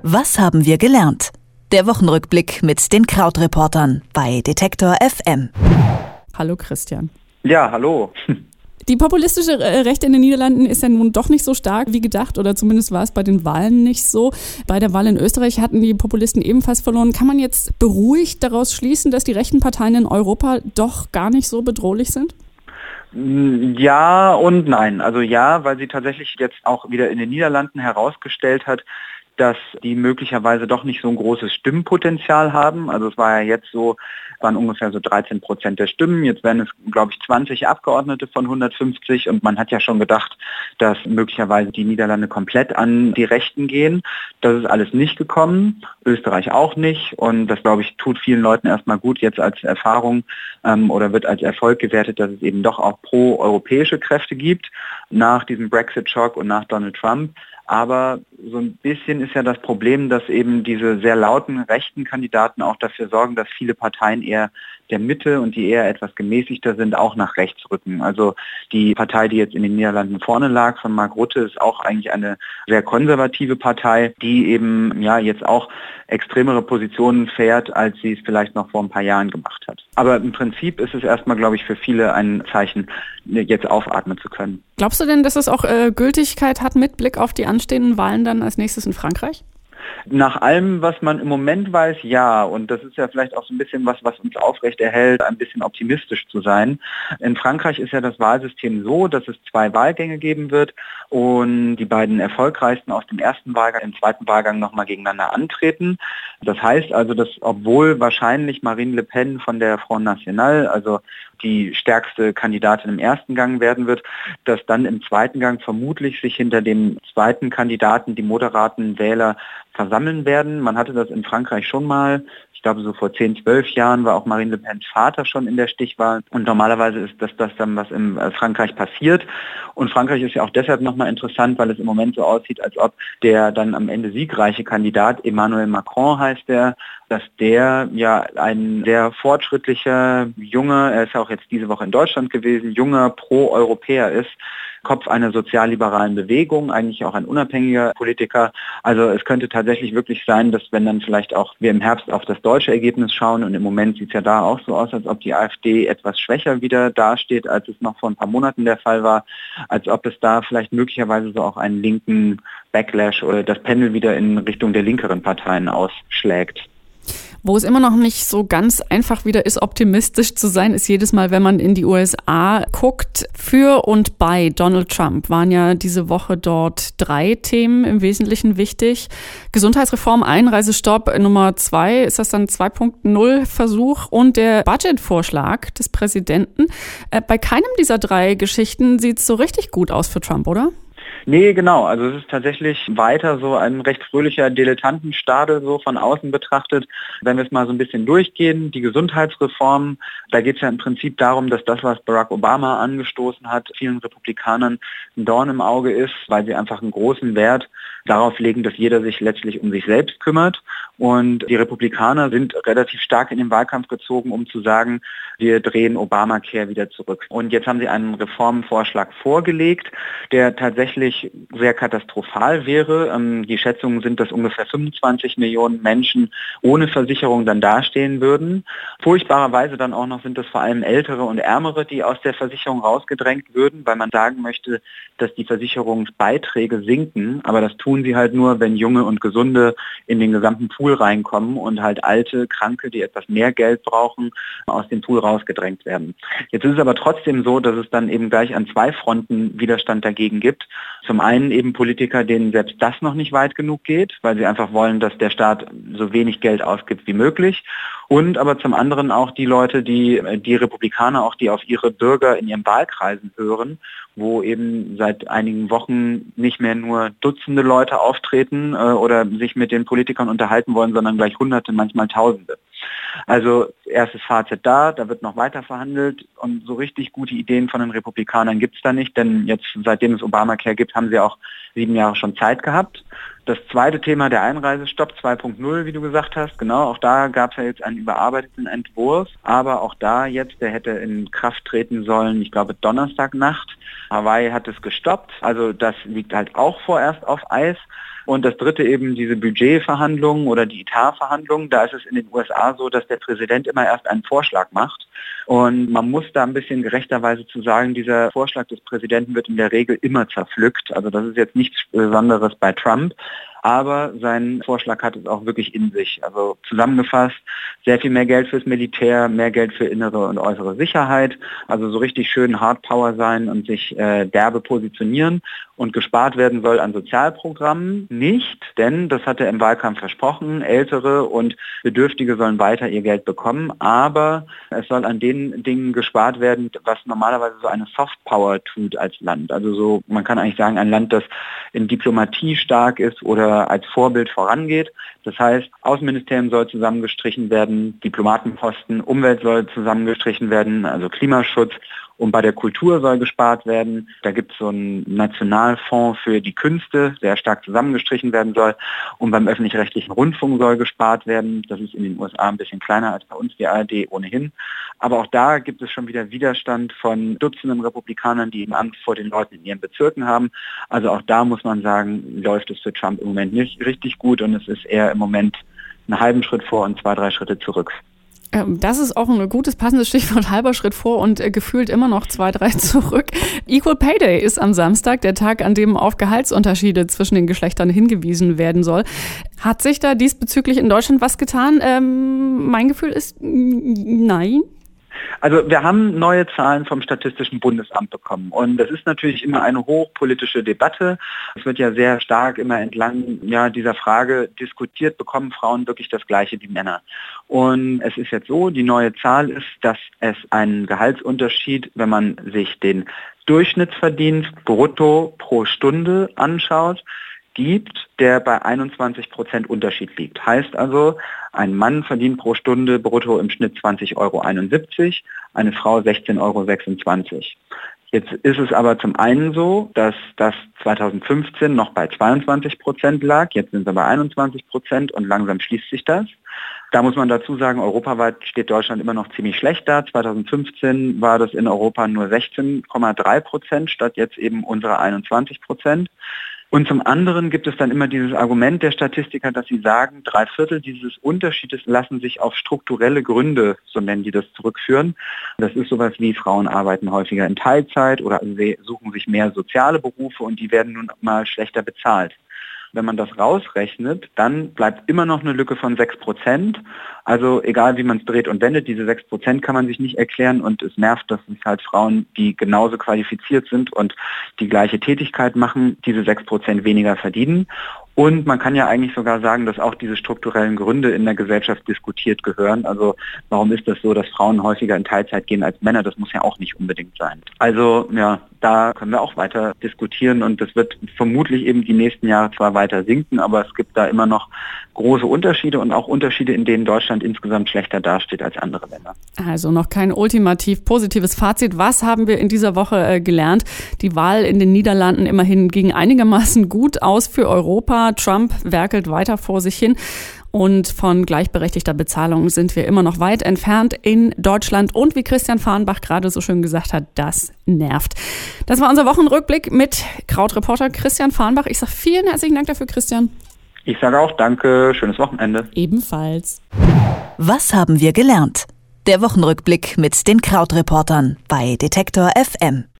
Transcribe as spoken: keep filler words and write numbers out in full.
Was haben wir gelernt? Der Wochenrückblick mit den Krautreportern bei Detektor F M. Hallo Christian. Ja, hallo. Die populistische Rechte in den Niederlanden ist ja nun doch nicht so stark wie gedacht, oder zumindest war es bei den Wahlen nicht so. Bei der Wahl in Österreich hatten die Populisten ebenfalls verloren. Kann man jetzt beruhigt daraus schließen, dass die rechten Parteien in Europa doch gar nicht so bedrohlich sind? Ja und nein. Also ja, weil sie tatsächlich jetzt auch wieder in den Niederlanden herausgestellt hat, dass die möglicherweise doch nicht so ein großes Stimmpotenzial haben. Also es war ja jetzt so, waren ungefähr so dreizehn Prozent der Stimmen. Jetzt werden es, glaube ich, zwanzig Abgeordnete von hundertfünfzig und man hat ja schon gedacht, dass möglicherweise die Niederlande komplett an die Rechten gehen. Das ist alles nicht gekommen, Österreich auch nicht und das, glaube ich, tut vielen Leuten erstmal gut jetzt als Erfahrung ähm, oder wird als Erfolg gewertet, dass es eben doch auch pro-europäische Kräfte gibt nach diesem Brexit-Schock und nach Donald Trump. Aber so ein bisschen ist ja das Problem, dass eben diese sehr lauten rechten Kandidaten auch dafür sorgen, dass viele Parteien eher der Mitte und die eher etwas gemäßigter sind, auch nach rechts rücken. Also die Partei, die jetzt in den Niederlanden vorne lag, von Mark Rutte, ist auch eigentlich eine sehr konservative Partei, die eben ja jetzt auch extremere Positionen fährt, als sie es vielleicht noch vor ein paar Jahren gemacht hat. Aber im Prinzip ist es erstmal, glaube ich, für viele ein Zeichen, jetzt aufatmen zu können. Glaubst du denn, dass es auch äh, Gültigkeit hat mit Blick auf die anstehenden Wahlen dann als nächstes in Frankreich? Nach allem, was man im Moment weiß, ja. Und das ist ja vielleicht auch so ein bisschen was, was uns aufrechterhält, ein bisschen optimistisch zu sein. In Frankreich ist ja das Wahlsystem so, dass es zwei Wahlgänge geben wird und die beiden erfolgreichsten aus dem ersten Wahlgang im zweiten Wahlgang nochmal gegeneinander antreten. Das heißt also, dass obwohl wahrscheinlich Marine Le Pen von der Front National, also die stärkste Kandidatin im ersten Gang werden wird, dass dann im zweiten Gang vermutlich sich hinter dem zweiten Kandidaten die moderaten Wähler versammeln werden. Man hatte das in Frankreich schon mal. Ich glaube, so vor zehn, zwölf Jahren war auch Marine Le Pens Vater schon in der Stichwahl. Und normalerweise ist das, das dann, was in Frankreich passiert. Und Frankreich ist ja auch deshalb nochmal interessant, weil es im Moment so aussieht, als ob der dann am Ende siegreiche Kandidat, Emmanuel Macron heißt der, dass der ja ein sehr fortschrittlicher, junger, er ist ja auch jetzt diese Woche in Deutschland gewesen, junger Pro-Europäer ist, Kopf einer sozialliberalen Bewegung, eigentlich auch ein unabhängiger Politiker. Also es könnte tatsächlich wirklich sein, dass wenn dann vielleicht auch wir im Herbst auf das deutsche Ergebnis schauen und im Moment sieht es ja da auch so aus, als ob die AfD etwas schwächer wieder dasteht, als es noch vor ein paar Monaten der Fall war, als ob es da vielleicht möglicherweise so auch einen linken Backlash oder das Pendel wieder in Richtung der linkeren Parteien ausschlägt. Wo es immer noch nicht so ganz einfach wieder ist, optimistisch zu sein, ist jedes Mal, wenn man in die U S A guckt. Für und bei Donald Trump waren ja diese Woche dort drei Themen im Wesentlichen wichtig. Gesundheitsreform, Einreisestopp, Nummer zwei, ist das dann zwei Punkt null Versuch und der Budgetvorschlag des Präsidenten. Bei keinem dieser drei Geschichten sieht es so richtig gut aus für Trump, oder? Nee, genau. Also es ist tatsächlich weiter so ein recht fröhlicher Dilettantenstadel so von außen betrachtet. Wenn wir es mal so ein bisschen durchgehen, die Gesundheitsreform, da geht es ja im Prinzip darum, dass das, was Barack Obama angestoßen hat, vielen Republikanern ein Dorn im Auge ist, weil sie einfach einen großen Wert darauf legen, dass jeder sich letztlich um sich selbst kümmert. Und die Republikaner sind relativ stark in den Wahlkampf gezogen, um zu sagen, wir drehen Obamacare wieder zurück. Und jetzt haben sie einen Reformvorschlag vorgelegt, der tatsächlich sehr katastrophal wäre. Die Schätzungen sind, dass ungefähr fünfundzwanzig Millionen Menschen ohne Versicherung dann dastehen würden. Furchtbarerweise dann auch noch sind das vor allem Ältere und Ärmere, die aus der Versicherung rausgedrängt würden, weil man sagen möchte, dass die Versicherungsbeiträge sinken. Aber das tun sie halt nur, wenn Junge und Gesunde in den gesamten Pool reinkommen und halt alte, Kranke, die etwas mehr Geld brauchen, aus dem Pool rausgedrängt werden. Jetzt ist es aber trotzdem so, dass es dann eben gleich an zwei Fronten Widerstand dagegen gibt. Zum einen eben Politiker, denen selbst das noch nicht weit genug geht, weil sie einfach wollen, dass der Staat so wenig Geld ausgibt wie möglich. Und aber zum anderen auch die Leute, die, die Republikaner, auch die auf ihre Bürger in ihren Wahlkreisen hören, wo eben seit einigen Wochen nicht mehr nur Dutzende Leute auftreten äh, oder sich mit den Politikern unterhalten wollen, sondern gleich Hunderte, manchmal Tausende. Also erstes Fazit da, da wird noch weiter verhandelt und so richtig gute Ideen von den Republikanern gibt es da nicht, denn jetzt seitdem es Obamacare gibt, haben sie auch sieben Jahre schon Zeit gehabt. Das zweite Thema, der Einreisestopp zwei Punkt null, wie du gesagt hast, genau, auch da gab es ja jetzt einen überarbeiteten Entwurf, aber auch da jetzt, der hätte in Kraft treten sollen, ich glaube Donnerstagnacht. Hawaii hat es gestoppt, also das liegt halt auch vorerst auf Eis. Und das dritte eben diese Budgetverhandlungen oder die Etatverhandlungen. Da ist es in den U S A so, dass der Präsident immer erst einen Vorschlag macht. Und man muss da ein bisschen gerechterweise zu sagen, dieser Vorschlag des Präsidenten wird in der Regel immer zerpflückt. Also das ist jetzt nichts Besonderes bei Trump. Aber sein Vorschlag hat es auch wirklich in sich. Also zusammengefasst, sehr viel mehr Geld fürs Militär, mehr Geld für innere und äußere Sicherheit. Also so richtig schön Hardpower sein und sich äh, derbe positionieren. Und gespart werden soll an Sozialprogrammen nicht, denn das hat er im Wahlkampf versprochen, Ältere und Bedürftige sollen weiter ihr Geld bekommen, aber es soll an den Dingen gespart werden, was normalerweise so eine Softpower tut als Land. Also so, man kann eigentlich sagen, ein Land, das in Diplomatie stark ist oder als Vorbild vorangeht. Das heißt, Außenministerium soll zusammengestrichen werden, Diplomatenposten, Umwelt soll zusammengestrichen werden, also Klimaschutz. Und bei der Kultur soll gespart werden. Da gibt es so einen Nationalfonds für die Künste, der stark zusammengestrichen werden soll. Und beim öffentlich-rechtlichen Rundfunk soll gespart werden. Das ist in den U S A ein bisschen kleiner als bei uns die A R D ohnehin. Aber auch da gibt es schon wieder Widerstand von Dutzenden Republikanern, die eben Angst vor den Leuten in ihren Bezirken haben. Also auch da muss man sagen, läuft es für Trump im Moment nicht richtig gut und es ist eher im Moment einen halben Schritt vor und zwei, drei Schritte zurück. Das ist auch ein gutes, passendes Stichwort, halber Schritt vor und äh, gefühlt immer noch zwei, drei zurück. Equal Pay Day ist am Samstag, der Tag, an dem auf Gehaltsunterschiede zwischen den Geschlechtern hingewiesen werden soll. Hat sich da diesbezüglich in Deutschland was getan? Ähm, mein Gefühl ist nein. Also wir haben neue Zahlen vom Statistischen Bundesamt bekommen und das ist natürlich immer eine hochpolitische Debatte. Es wird ja sehr stark immer entlang ja, dieser Frage diskutiert, bekommen Frauen wirklich das Gleiche wie Männer? Und es ist jetzt so, die neue Zahl ist, dass es einen Gehaltsunterschied, wenn man sich den Durchschnittsverdienst brutto pro Stunde anschaut, gibt, der bei einundzwanzig Prozent Unterschied liegt. Heißt also, ein Mann verdient pro Stunde brutto im Schnitt zwanzig Euro einundsiebzig, eine Frau sechzehn Euro sechsundzwanzig. Jetzt ist es aber zum einen so, dass das zweitausendfünfzehn noch bei zweiundzwanzig Prozent lag, jetzt sind wir bei einundzwanzig Prozent und langsam schließt sich das. Da muss man dazu sagen, europaweit steht Deutschland immer noch ziemlich schlecht da. zweitausendfünfzehn war das in Europa nur sechzehn Komma drei Prozent statt jetzt eben unsere einundzwanzig Prozent. Und zum anderen gibt es dann immer dieses Argument der Statistiker, dass sie sagen, drei Viertel dieses Unterschiedes lassen sich auf strukturelle Gründe, so nennen die das, zurückführen. Das ist sowas wie Frauen arbeiten häufiger in Teilzeit oder suchen sich mehr soziale Berufe und die werden nun mal schlechter bezahlt. Wenn man das rausrechnet, dann bleibt immer noch eine Lücke von sechs Prozent. Also egal wie man es dreht und wendet, diese sechs Prozent kann man sich nicht erklären und es nervt, dass es halt Frauen, die genauso qualifiziert sind und die gleiche Tätigkeit machen, diese sechs Prozent weniger verdienen. Und man kann ja eigentlich sogar sagen, dass auch diese strukturellen Gründe in der Gesellschaft diskutiert gehören. Also warum ist das so, dass Frauen häufiger in Teilzeit gehen als Männer? Das muss ja auch nicht unbedingt sein. Also ja, da können wir auch weiter diskutieren und das wird vermutlich eben die nächsten Jahre zwar weiter sinken, aber es gibt da immer noch große Unterschiede und auch Unterschiede, in denen Deutschland insgesamt schlechter dasteht als andere Länder. Also noch kein ultimativ positives Fazit. Was haben wir in dieser Woche äh, gelernt? Die Wahl in den Niederlanden immerhin ging einigermaßen gut aus für Europa. Trump werkelt weiter vor sich hin. Und von gleichberechtigter Bezahlung sind wir immer noch weit entfernt in Deutschland. Und wie Christian Fahrenbach gerade so schön gesagt hat, das nervt. Das war unser Wochenrückblick mit Krautreporter Christian Fahrenbach. Ich sage vielen herzlichen Dank dafür, Christian. Ich sage auch danke, schönes Wochenende. Ebenfalls. Was haben wir gelernt? Der Wochenrückblick mit den Krautreportern bei Detektor F M.